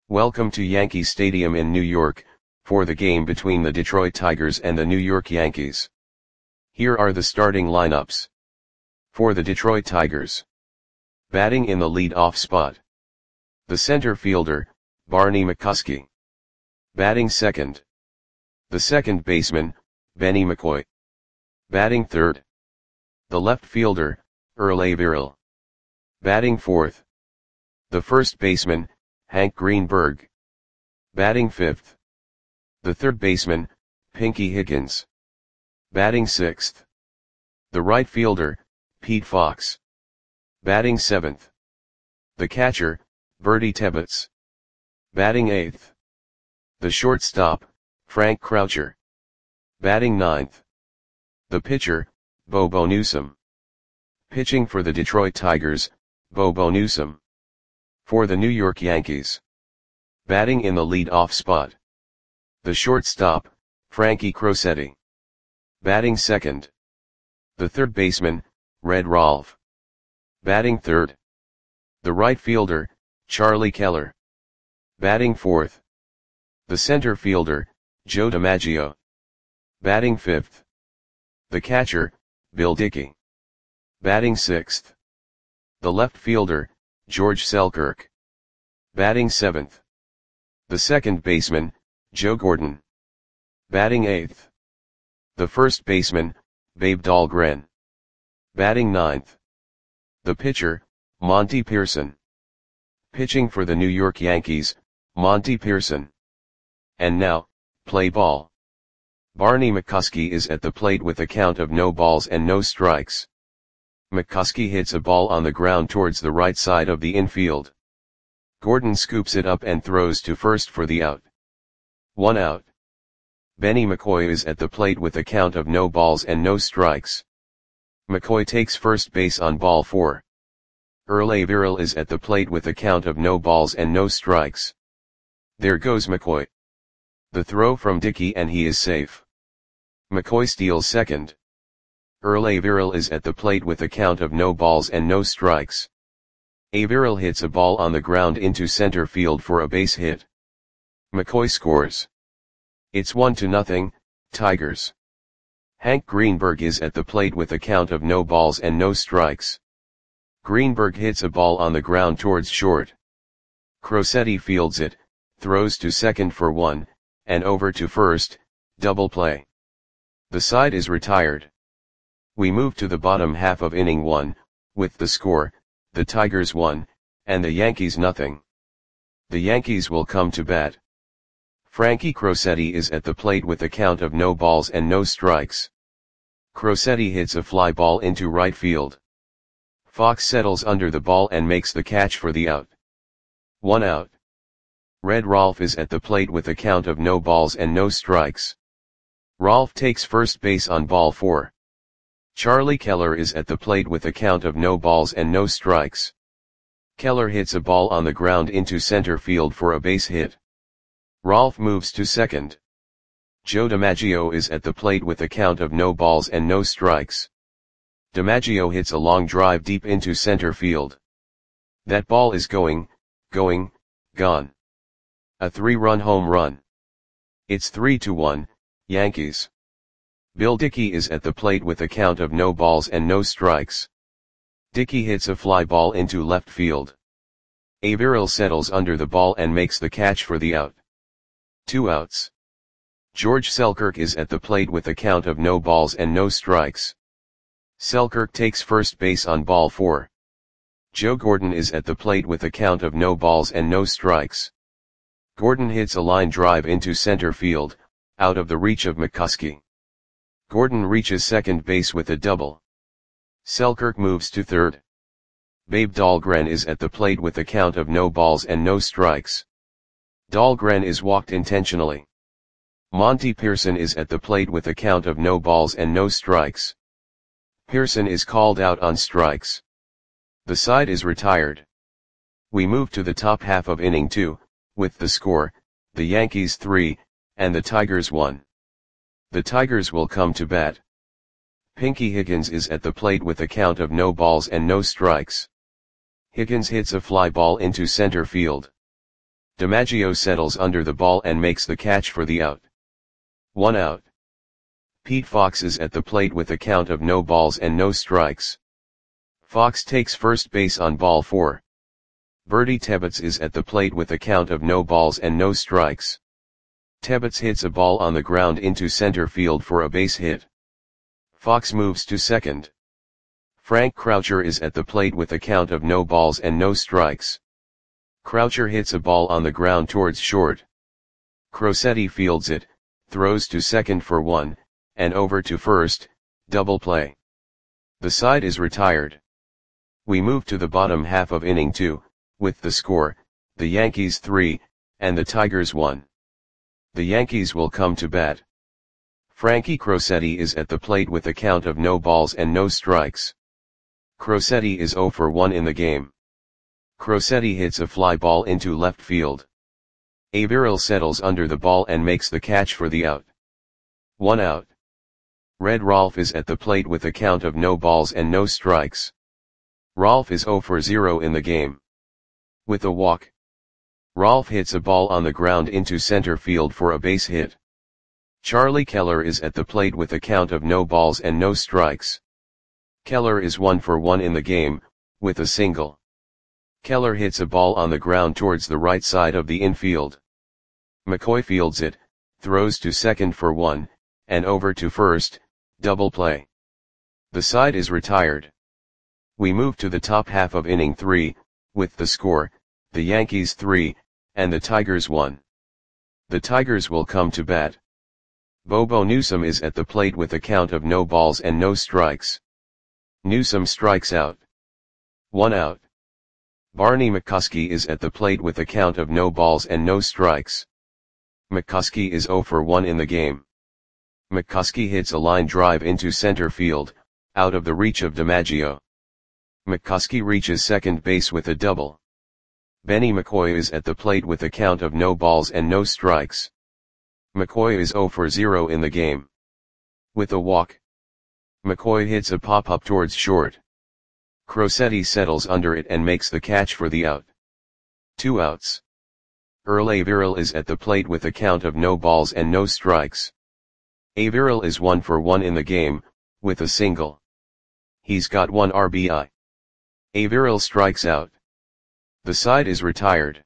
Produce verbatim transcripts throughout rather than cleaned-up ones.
Welcome to Yankee Stadium in New York, for the game between the Detroit Tigers and the New York Yankees. Here are the starting lineups. For the Detroit Tigers. Batting in the lead-off spot. The center fielder, Barney McCuskey. Batting second. The second baseman, Benny McCoy. Batting third. The left fielder, Earl Averill. Batting fourth. The first baseman, Hank Greenberg. Batting fifth. The third baseman, Pinky Higgins. Batting sixth. The right fielder, Pete Fox. Batting seventh. The catcher, Bertie Tebbetts. Batting eighth. The shortstop, Frank Croucher. Batting ninth. The pitcher, Bobo Newsom. Pitching for the Detroit Tigers, Bobo Newsom. For the New York Yankees. Batting in the lead-off spot. The shortstop, Frankie Crosetti. Batting second. The third baseman, Red Rolfe. Batting third. The right fielder, Charlie Keller. Batting fourth. The center fielder, Joe DiMaggio. Batting fifth. The catcher, Bill Dickey. Batting sixth. The left fielder, George Selkirk. Batting seventh. The second baseman, Joe Gordon. Batting eighth. The first baseman, Babe Dahlgren. Batting ninth. The pitcher, Monty Pearson. Pitching for the New York Yankees, Monty Pearson. And now, play ball. Barney McCuskey is at the plate with a count of no balls and no strikes. McCuskey hits a ball on the ground towards the right side of the infield. Gordon scoops it up and throws to first for the out. One out. Benny McCoy is at the plate with a count of no balls and no strikes. McCoy takes first base on ball four. Earl Averill is at the plate with a count of no balls and no strikes. There goes McCoy. The throw from Dickey and he is safe. McCoy steals second. Earl Averill is at the plate with a count of no balls and no strikes. Averill hits a ball on the ground into center field for a base hit. McCoy scores. It's one to nothing, Tigers. Hank Greenberg is at the plate with a count of no balls and no strikes. Greenberg hits a ball on the ground towards short. Crosetti fields it, throws to second for one, and over to first, double play. The side is retired. We move to the bottom half of inning one, with the score, the Tigers one, and the Yankees nothing. The Yankees will come to bat. Frankie Crosetti is at the plate with a count of no balls and no strikes. Crosetti hits a fly ball into right field. Fox settles under the ball and makes the catch for the out. One out. Red Rolfe is at the plate with a count of no balls and no strikes. Rolfe takes first base on ball four. Charlie Keller is at the plate with a count of no balls and no strikes. Keller hits a ball on the ground into center field for a base hit. Rolfe moves to second. Joe DiMaggio is at the plate with a count of no balls and no strikes. DiMaggio hits a long drive deep into center field. That ball is going, going, gone. A three-run home run. It's three to one, Yankees. Bill Dickey is at the plate with a count of no balls and no strikes. Dickey hits a fly ball into left field. Averill settles under the ball and makes the catch for the out. Two outs. George Selkirk is at the plate with a count of no balls and no strikes. Selkirk takes first base on ball four. Joe Gordon is at the plate with a count of no balls and no strikes. Gordon hits a line drive into center field, out of the reach of McCuskey. Gordon reaches second base with a double. Selkirk moves to third. Babe Dahlgren is at the plate with a count of no balls and no strikes. Dahlgren is walked intentionally. Monty Pearson is at the plate with a count of no balls and no strikes. Pearson is called out on strikes. The side is retired. We move to the top half of inning two, with the score, the Yankees three, and the Tigers one. The Tigers will come to bat. Pinky Higgins is at the plate with a count of no balls and no strikes. Higgins hits a fly ball into center field. DiMaggio settles under the ball and makes the catch for the out. One out. Pete Fox is at the plate with a count of no balls and no strikes. Fox takes first base on ball four. Bertie Tebbets is at the plate with a count of no balls and no strikes. Tebbets hits a ball on the ground into center field for a base hit. Fox moves to second. Frank Croucher is at the plate with a count of no balls and no strikes. Croucher hits a ball on the ground towards short. Crosetti fields it, throws to second for one, and over to first, double play. The side is retired. We move to the bottom half of inning two, with the score, the Yankees three, and the Tigers one. The Yankees will come to bat. Frankie Crosetti is at the plate with a count of no balls and no strikes. Crosetti is zero for one in the game. Crosetti hits a fly ball into left field. Averill settles under the ball and makes the catch for the out. One out. Red Rolfe is at the plate with a count of no balls and no strikes. Rolfe is zero for zero in the game. With a walk. Rolfe hits a ball on the ground into center field for a base hit. Charlie Keller is at the plate with a count of no balls and no strikes. Keller is one for one in the game, with a single. Keller hits a ball on the ground towards the right side of the infield. McCoy fields it, throws to second for one, and over to first, double play. The side is retired. We move to the top half of inning three, with the score, the Yankees three, and the Tigers one. The Tigers will come to bat. Bobo Newsom is at the plate with a count of no balls and no strikes. Newsom strikes out. One out. Barney McCuskey is at the plate with a count of no balls and no strikes. McCuskey is zero for one in the game. McCuskey hits a line drive into center field, out of the reach of DiMaggio. McCuskey reaches second base with a double. Benny McCoy is at the plate with a count of no balls and no strikes. McCoy is zero for zero in the game. With a walk. McCoy hits a pop-up towards short. Crosetti settles under it and makes the catch for the out. Two outs. Earl Averill is at the plate with a count of no balls and no strikes. Averill is one for one in the game, with a single. He's got one R B I. Averill strikes out. The side is retired.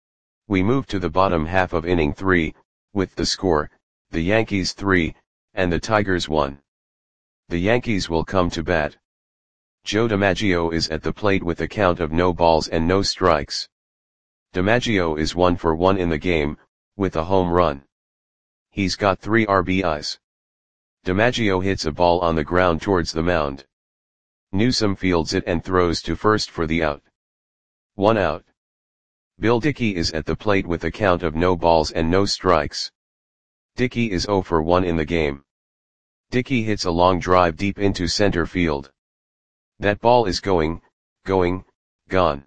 We move to the bottom half of inning three, with the score, the Yankees three, and the Tigers one. The Yankees will come to bat. Joe DiMaggio is at the plate with a count of no balls and no strikes. DiMaggio is one for one in the game, with a home run. He's got three R B Is. DiMaggio hits a ball on the ground towards the mound. Newsom fields it and throws to first for the out. One out. Bill Dickey is at the plate with a count of no balls and no strikes. Dickey is zero for one in the game. Dickey hits a long drive deep into center field. That ball is going, going, gone.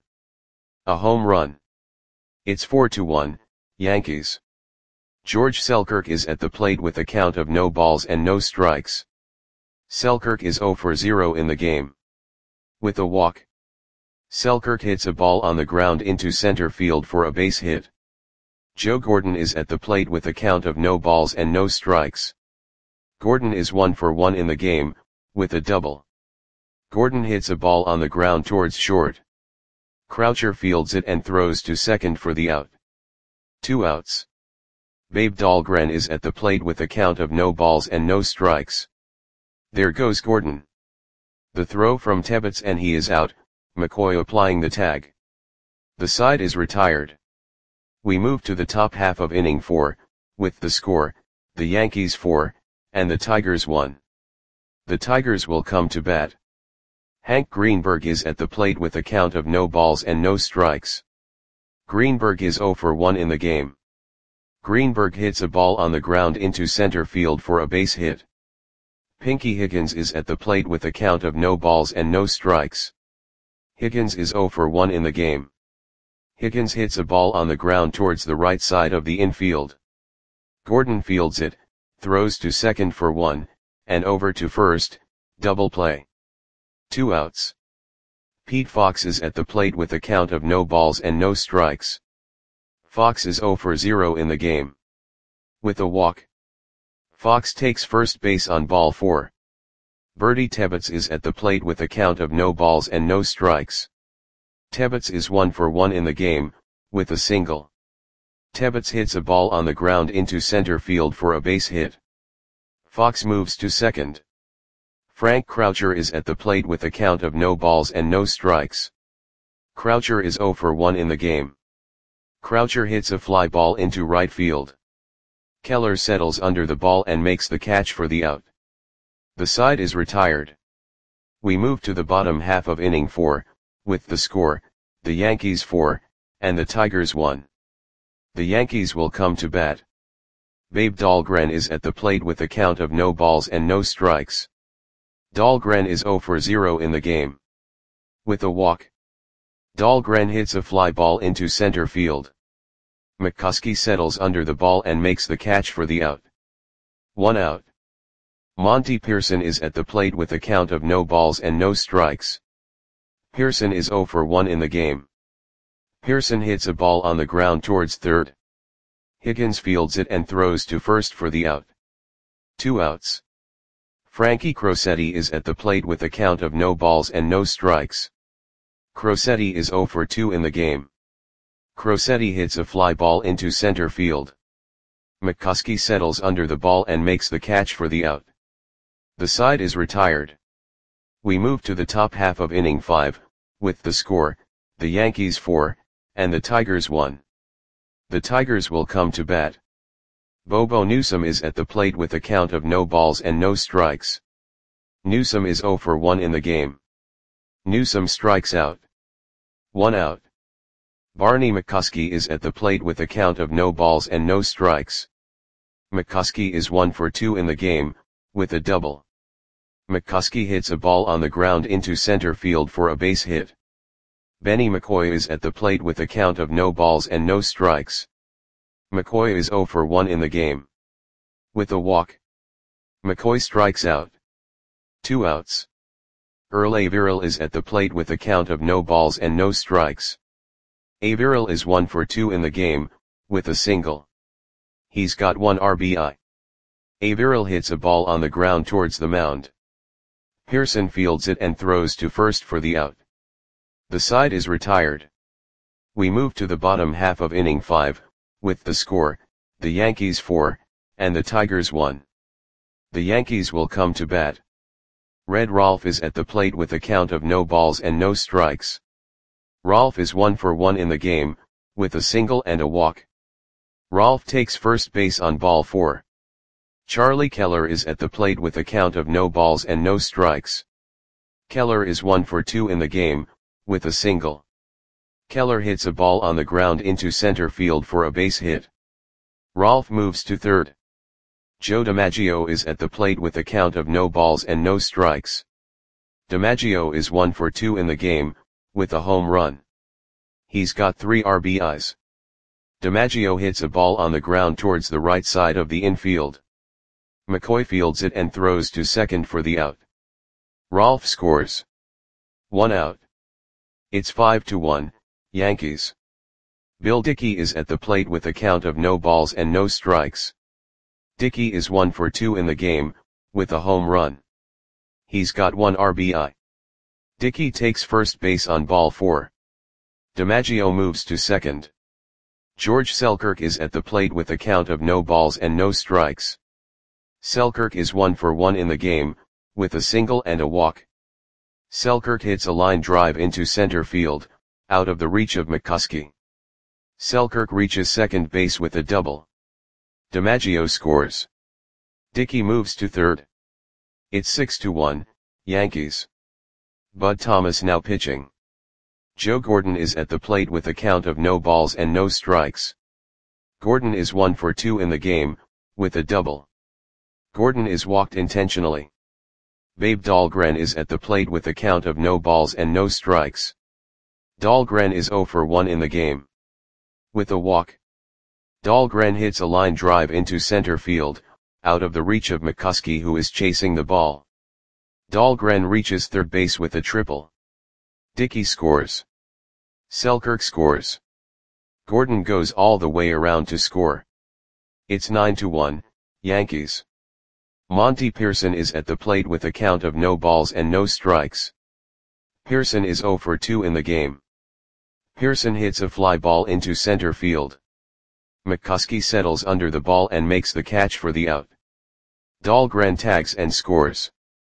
A home run. It's four to one, Yankees. George Selkirk is at the plate with a count of no balls and no strikes. Selkirk is zero for zero in the game. With a walk. Selkirk hits a ball on the ground into center field for a base hit. Joe Gordon is at the plate with a count of no balls and no strikes. Gordon is one for one in the game, with a double. Gordon hits a ball on the ground towards short. Croucher fields it and throws to second for the out. Two outs. Babe Dahlgren is at the plate with a count of no balls and no strikes. There goes Gordon. The throw from Tebbets and he is out, McCoy applying the tag. The side is retired. We move to the top half of inning four, with the score, the Yankees four, and the Tigers one. The Tigers will come to bat. Hank Greenberg is at the plate with a count of no balls and no strikes. Greenberg is zero for one in the game. Greenberg hits a ball on the ground into center field for a base hit. Pinky Higgins is at the plate with a count of no balls and no strikes. Higgins is zero for one in the game. Higgins hits a ball on the ground towards the right side of the infield. Gordon fields it, throws to second for one, and over to first, double play. Two outs. Pete Fox is at the plate with a count of no balls and no strikes. Fox is zero for zero in the game. With a walk, Fox takes first base on ball four. Bertie Tebbets is at the plate with a count of no balls and no strikes. Tebbets is one for one in the game, with a single. Tebbets hits a ball on the ground into center field for a base hit. Fox moves to second. Frank Croucher is at the plate with a count of no balls and no strikes. Croucher is zero for one in the game. Croucher hits a fly ball into right field. Keller settles under the ball and makes the catch for the out. The side is retired. We move to the bottom half of inning four, with the score, the Yankees four, and the Tigers one. The Yankees will come to bat. Babe Dahlgren is at the plate with a count of no balls and no strikes. Dahlgren is zero for zero in the game. With a walk, Dahlgren hits a fly ball into center field. McCuskey settles under the ball and makes the catch for the out. One out. Monty Pearson is at the plate with a count of no balls and no strikes. Pearson is zero for one in the game. Pearson hits a ball on the ground towards third. Higgins fields it and throws to first for the out. Two outs. Frankie Crosetti is at the plate with a count of no balls and no strikes. Crosetti is zero for two in the game. Crosetti hits a fly ball into center field. McCuskey settles under the ball and makes the catch for the out. The side is retired. We move to the top half of inning five, with the score, the Yankees four, and the Tigers one. The Tigers will come to bat. Bobo Newsom is at the plate with a count of no balls and no strikes. Newsom is zero for one in the game. Newsom strikes out. One out. Barney McCuskey is at the plate with a count of no balls and no strikes. McCuskey is one for two in the game, with a double. McCuskey hits a ball on the ground into center field for a base hit. Benny McCoy is at the plate with a count of no balls and no strikes. McCoy is zero for one in the game. With a walk, McCoy strikes out. Two outs. Earl Averill is at the plate with a count of no balls and no strikes. Averill is one for two in the game, with a single. He's got one R B I. Averill hits a ball on the ground towards the mound. Pearson fields it and throws to first for the out. The side is retired. We move to the bottom half of inning five, with the score, the Yankees four, and the Tigers one. The Yankees will come to bat. Red Rolfe is at the plate with a count of no balls and no strikes. Rolfe is one for one in the game, with a single and a walk. Rolfe takes first base on ball four. Charlie Keller is at the plate with a count of no balls and no strikes. Keller is one for two in the game, with a single. Keller hits a ball on the ground into center field for a base hit. Rolfe moves to third. Joe DiMaggio is at the plate with a count of no balls and no strikes. DiMaggio is one for two in the game, with a home run. He's got three R B Is. DiMaggio hits a ball on the ground towards the right side of the infield. McCoy fields it and throws to second for the out. Rolfe scores. One out. It's five to one, Yankees. Bill Dickey is at the plate with a count of no balls and no strikes. Dickey is one for two in the game, with a home run. He's got one R B I. Dickey takes first base on ball four. DiMaggio moves to second. George Selkirk is at the plate with a count of no balls and no strikes. Selkirk is one for one in the game, with a single and a walk. Selkirk hits a line drive into center field, out of the reach of McCuskey. Selkirk reaches second base with a double. DiMaggio scores. Dickey moves to third. It's six to one, Yankees. Bud Thomas now pitching. Joe Gordon is at the plate with a count of no balls and no strikes. Gordon is one for two in the game, with a double. Gordon is walked intentionally. Babe Dahlgren is at the plate with a count of no balls and no strikes. Dahlgren is zero for one in the game. With a walk, Dahlgren hits a line drive into center field, out of the reach of McCuskey who is chasing the ball. Dahlgren reaches third base with a triple. Dickey scores. Selkirk scores. Gordon goes all the way around to score. It's nine to one, Yankees. Monty Pearson is at the plate with a count of no balls and no strikes. Pearson is zero for two in the game. Pearson hits a fly ball into center field. McCuskey settles under the ball and makes the catch for the out. Dahlgren tags and scores.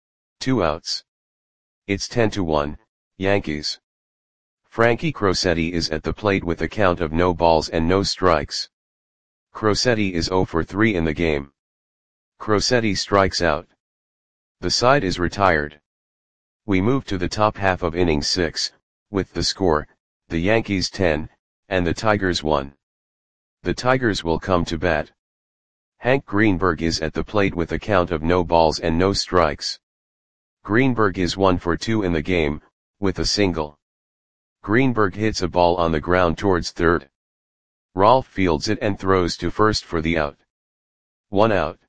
Two outs. It's ten to one, Yankees. Frankie Crosetti is at the plate with a count of no balls and no strikes. Crosetti is zero for three in the game. Crosetti strikes out. The side is retired. We move to the top half of inning six, with the score, the Yankees ten, and the Tigers one. The Tigers will come to bat. Hank Greenberg is at the plate with a count of no balls and no strikes. Greenberg is one for two in the game, with a single. Greenberg hits a ball on the ground towards third. Rolf fields it and throws to first for the out. One out.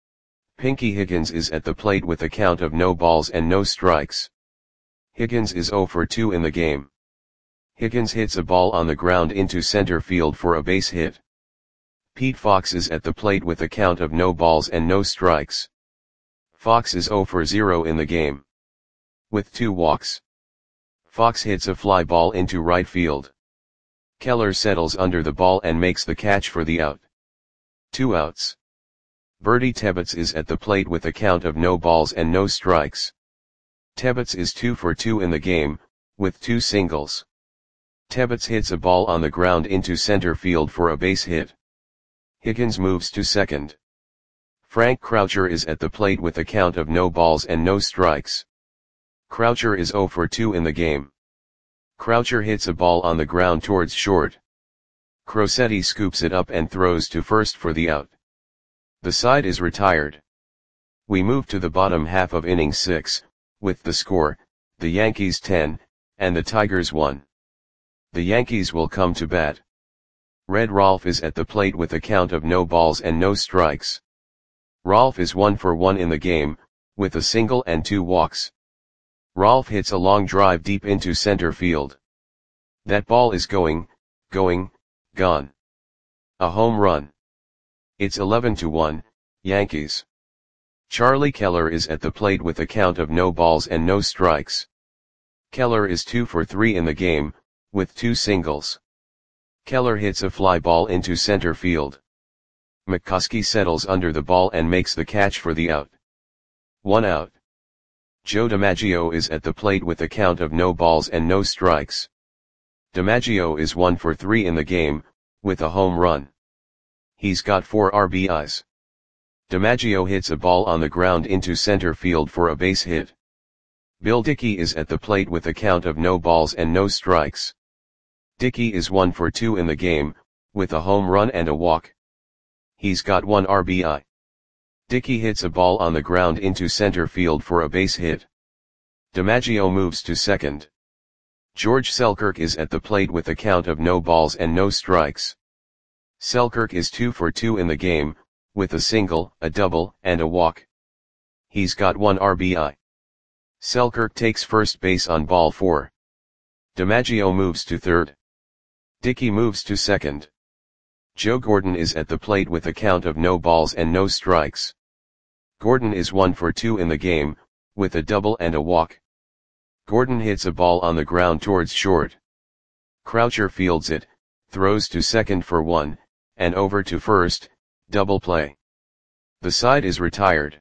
Pinky Higgins is at the plate with a count of no balls and no strikes. Higgins is zero for two in the game. Higgins hits a ball on the ground into center field for a base hit. Pete Fox is at the plate with a count of no balls and no strikes. Fox is zero for zero in the game. With two walks. Fox hits a fly ball into right field. Keller settles under the ball and makes the catch for the out. Two outs. Bertie Tebbetts is at the plate with a count of no balls and no strikes. Tebbetts is two for two in the game, with two singles. Tebbetts hits a ball on the ground into center field for a base hit. Higgins moves to second. Frank Croucher is at the plate with a count of no balls and no strikes. Croucher is zero for two in the game. Croucher hits a ball on the ground towards short. Crosetti scoops it up and throws to first for the out. The side is retired. We move to the bottom half of inning six, with the score, the Yankees ten, and the Tigers one. The Yankees will come to bat. Red Rolf is at the plate with a count of no balls and no strikes. Rolf is one for one in the game, with a single and two walks. Rolf hits a long drive deep into center field. That ball is going, going, gone. A home run. It's eleven to one, Yankees. Charlie Keller is at the plate with a count of no balls and no strikes. Keller is two for three in the game, with two singles. Keller hits a fly ball into center field. McCuskey settles under the ball and makes the catch for the out. One out. Joe DiMaggio is at the plate with a count of no balls and no strikes. DiMaggio is one for three in the game, with a home run. He's got four R B Is. DiMaggio hits a ball on the ground into center field for a base hit. Bill Dickey is at the plate with a count of no balls and no strikes. Dickey is one for two in the game, with a home run and a walk. He's got one R B I. Dickey hits a ball on the ground into center field for a base hit. DiMaggio moves to second. George Selkirk is at the plate with a count of no balls and no strikes. Selkirk is two for two in the game, with a single, a double, and a walk. He's got one R B I. Selkirk takes first base on ball four. DiMaggio moves to third. Dickey moves to second. Joe Gordon is at the plate with a count of no balls and no strikes. Gordon is one for two in the game, with a double and a walk. Gordon hits a ball on the ground towards short. Croucher fields it, throws to second for one, and over to first, double play. The side is retired.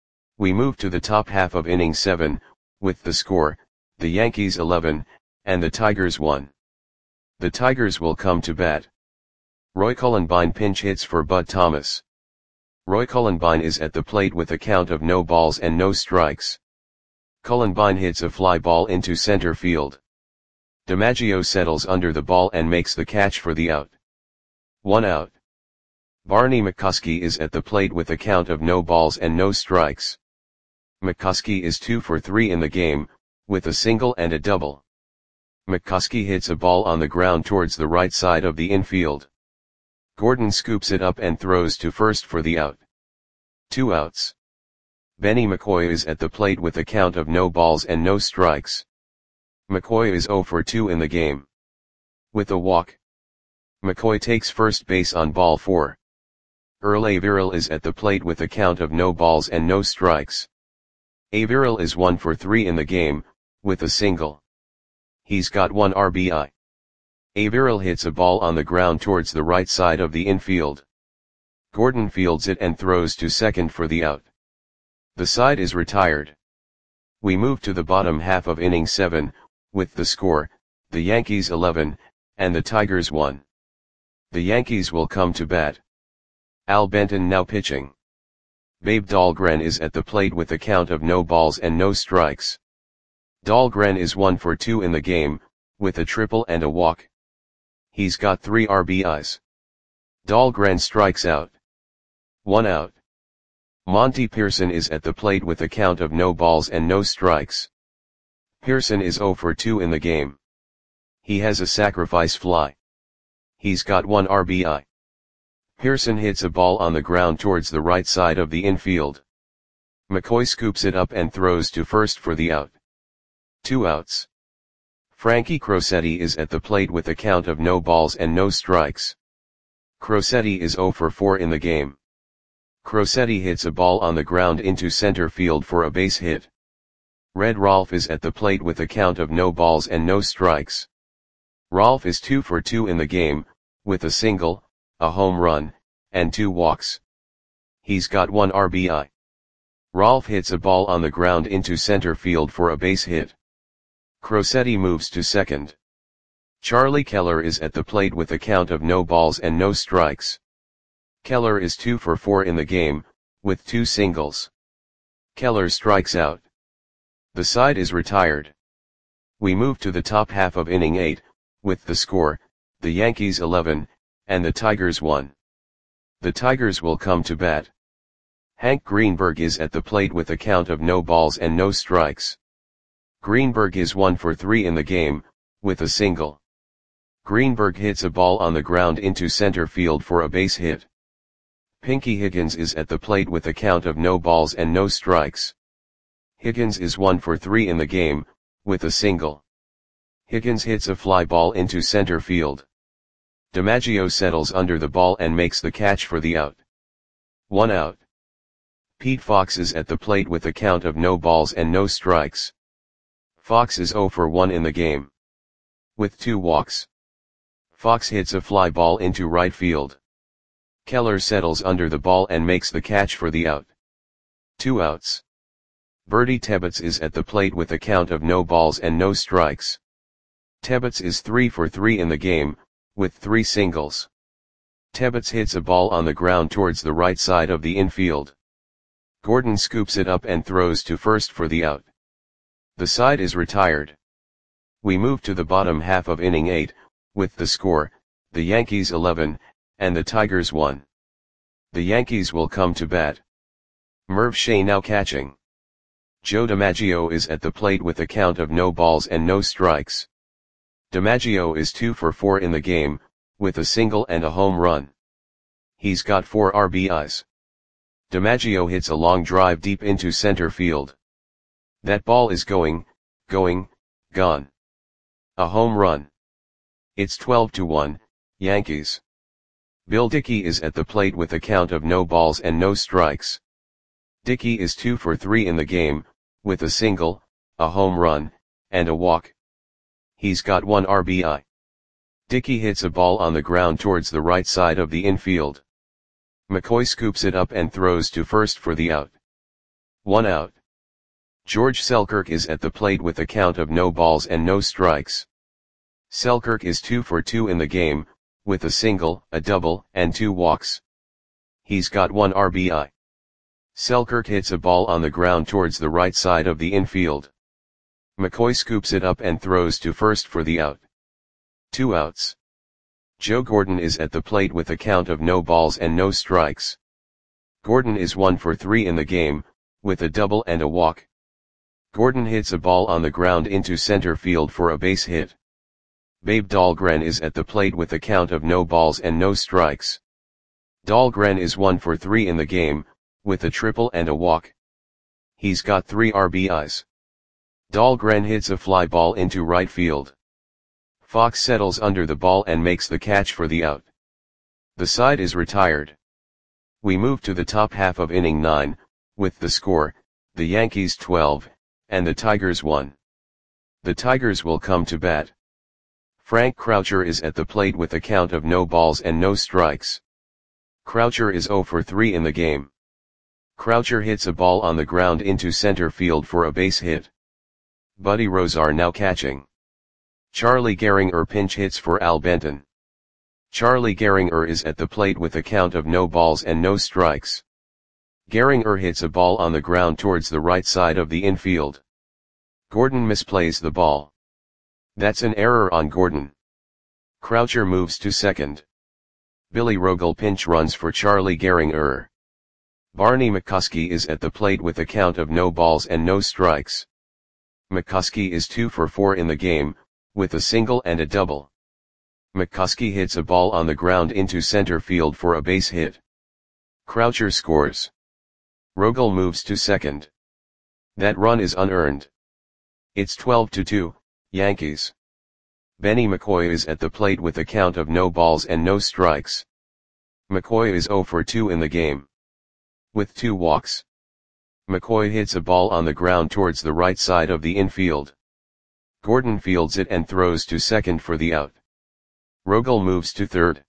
We move to the top half of inning seven, with the score, the Yankees eleven, and the Tigers one. The Tigers will come to bat. Roy Cullenbine pinch hits for Bud Thomas. Roy Cullenbine is at the plate with a count of no balls and no strikes. Cullenbine hits a fly ball into center field. DiMaggio settles under the ball and makes the catch for the out. One out. Barney McCuskey is at the plate with a count of no balls and no strikes. McCuskey is two for three in the game, with a single and a double. McCuskey hits a ball on the ground towards the right side of the infield. Gordon scoops it up and throws to first for the out. Two outs. Benny McCoy is at the plate with a count of no balls and no strikes. McCoy is zero for two in the game. With a walk. McCoy takes first base on ball four. Earl Averill is at the plate with a count of no balls and no strikes. Averill is one for three in the game, with a single. He's got one R B I. Averill hits a ball on the ground towards the right side of the infield. Gordon fields it and throws to second for the out. The side is retired. We move to the bottom half of inning seven, with the score, the Yankees eleven, and the Tigers one. The Yankees will come to bat. Al Benton now pitching. Babe Dahlgren is at the plate with a count of no balls and no strikes. Dahlgren is one for two in the game, with a triple and a walk. He's got three R B Is. Dahlgren strikes out. One out. Monty Pearson is at the plate with a count of no balls and no strikes. Pearson is zero for two in the game. He has a sacrifice fly. He's got one R B I. Pearson hits a ball on the ground towards the right side of the infield. McCoy scoops it up and throws to first for the out. Two outs. Frankie Crosetti is at the plate with a count of no balls and no strikes. Crosetti is zero for four in the game. Crosetti hits a ball on the ground into center field for a base hit. Red Rolfe is at the plate with a count of no balls and no strikes. Rolfe is two for two in the game, with a single, a home run, and two walks. He's got one R B I. Rolfe hits a ball on the ground into center field for a base hit. Crosetti moves to second. Charlie Keller is at the plate with a count of no balls and no strikes. Keller is two for four in the game, with two singles. Keller strikes out. The side is retired. We move to the top half of inning eight, with the score, the Yankees eleven, and the Tigers one. The Tigers will come to bat. Hank Greenberg is at the plate with a count of no balls and no strikes. Greenberg is one for three in the game, with a single. Greenberg hits a ball on the ground into center field for a base hit. Pinky Higgins is at the plate with a count of no balls and no strikes. Higgins is one for three in the game, with a single. Higgins hits a fly ball into center field. DiMaggio settles under the ball and makes the catch for the out. One out. Pete Fox is at the plate with a count of no balls and no strikes. Fox is zero for one in the game. With two walks. Fox hits a fly ball into right field. Keller settles under the ball and makes the catch for the out. Two outs. Bertie Tebbetts is at the plate with a count of no balls and no strikes. Tebbetts is three for three in the game, with three singles. Tebbetts hits a ball on the ground towards the right side of the infield. Gordon scoops it up and throws to first for the out. The side is retired. We move to the bottom half of inning eight, with the score, the Yankees eleven, and the Tigers one. The Yankees will come to bat. Merv Shea now catching. Joe DiMaggio is at the plate with a count of no balls and no strikes. DiMaggio is two for four in the game, with a single and a home run. He's got four R B Is. DiMaggio hits a long drive deep into center field. That ball is going, going, gone. A home run. It's twelve to one, Yankees. Bill Dickey is at the plate with a count of no balls and no strikes. Dickey is two for three in the game, with a single, a home run, and a walk. He's got one R B I. Dickey hits a ball on the ground towards the right side of the infield. McCoy scoops it up and throws to first for the out. One out. George Selkirk is at the plate with a count of no balls and no strikes. Selkirk is two for two in the game, with a single, a double, and two walks. He's got one R B I. Selkirk hits a ball on the ground towards the right side of the infield. McCoy scoops it up and throws to first for the out. Two outs. Joe Gordon is at the plate with a count of no balls and no strikes. Gordon is one for three in the game, with a double and a walk. Gordon hits a ball on the ground into center field for a base hit. Babe Dahlgren is at the plate with a count of no balls and no strikes. Dahlgren is one for three in the game, with a triple and a walk. He's got three R B Is. Dahlgren hits a fly ball into right field. Fox settles under the ball and makes the catch for the out. The side is retired. We move to the top half of inning nine, with the score, the Yankees twelve, and the Tigers one. The Tigers will come to bat. Frank Croucher is at the plate with a count of no balls and no strikes. Croucher is zero for three in the game. Croucher hits a ball on the ground into center field for a base hit. Buddy Rozar now catching. Charlie Gehringer pinch hits for Al Benton. Charlie Gehringer is at the plate with a count of no balls and no strikes. Gehringer hits a ball on the ground towards the right side of the infield. Gordon misplays the ball. That's an error on Gordon. Croucher moves to second. Billy Rogel pinch runs for Charlie Gehringer. Barney McCuskey is at the plate with a count of no balls and no strikes. McCuskey is two for four in the game, with a single and a double. McCuskey hits a ball on the ground into center field for a base hit. Croucher scores. Rogel moves to second. That run is unearned. It's twelve to two, Yankees. Benny McCoy is at the plate with a count of no balls and no strikes. McCoy is zero for two in the game. With two walks. McCoy hits a ball on the ground towards the right side of the infield. Gordon fields it and throws to second for the out. Rogel moves to third.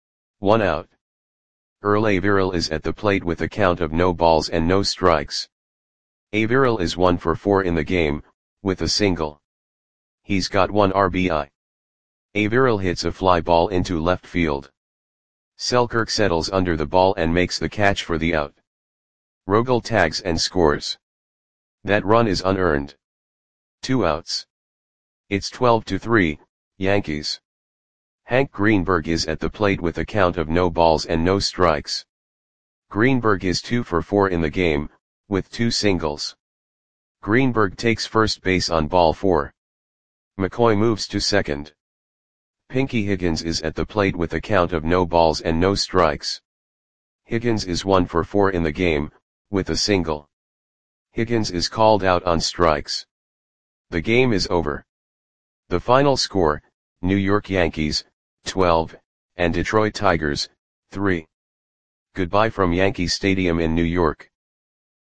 One out. Earl Averill is at the plate with a count of no balls and no strikes. Averill is one for four in the game, with a single. He's got one R B I. Averill hits a fly ball into left field. Selkirk settles under the ball and makes the catch for the out. Rogel tags and scores. That run is unearned. Two outs. It's twelve to three, Yankees. Hank Greenberg is at the plate with a count of no balls and no strikes. Greenberg is two for four in the game, with two singles. Greenberg takes first base on ball four. McCoy moves to second. Pinky Higgins is at the plate with a count of no balls and no strikes. Higgins is one for four in the game, with a single. Higgins is called out on strikes. The game is over. The final score, New York Yankees, twelve, and Detroit Tigers, three. Goodbye from Yankee Stadium in New York.